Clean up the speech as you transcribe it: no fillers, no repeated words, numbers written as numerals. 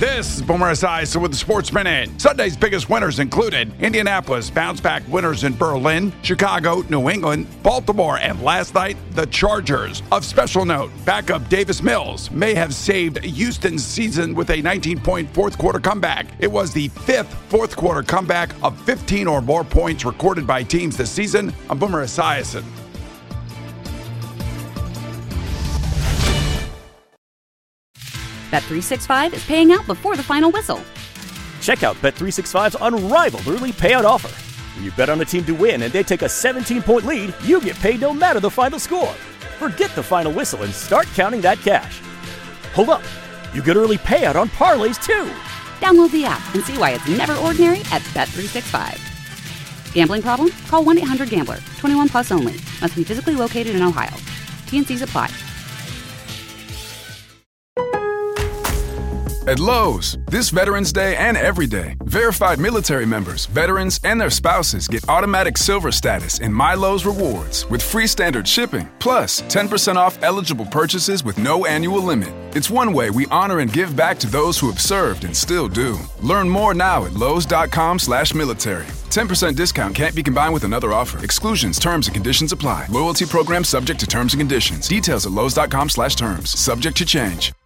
This is Boomer Esiason with the Sports Minute. Sunday's biggest winners included Indianapolis, bounce-back winners in Berlin, Chicago, New England, Baltimore, and last night, the Chargers. Of special note, backup Davis Mills may have saved Houston's season with a 19-point fourth-quarter comeback. It was the fifth fourth-quarter comeback of 15 or more points recorded by teams this season. I'm Boomer Esiason. Bet365 is paying out before the final whistle. Check out Bet365's unrivaled early payout offer. When you bet on a team to win and they take a 17-point lead, you get paid no matter the final score. Forget the final whistle and start counting that cash. Hold up. You get early payout on parlays, too. Download the app and see why it's never ordinary at Bet365. Gambling problem? Call 1-800-GAMBLER. 21 plus only. Must be physically located in Ohio. T&Cs apply. At Lowe's, this Veterans Day and every day, verified military members, veterans, and their spouses get automatic silver status in My Lowe's Rewards with free standard shipping, plus 10% off eligible purchases with no annual limit. It's one way we honor and give back to those who have served and still do. Learn more now at lowes.com/military. 10% discount can't be combined with another offer. Exclusions, terms, and conditions apply. Loyalty program subject to terms and conditions. Details at lowes.com/terms. Subject to change.